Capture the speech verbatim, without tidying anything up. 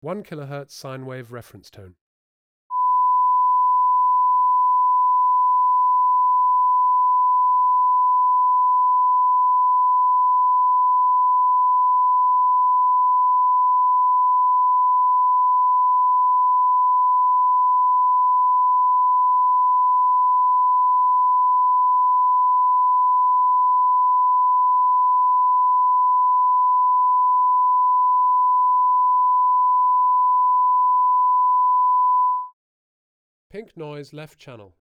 one kilohertz sine wave reference tone. Pink noise left channel.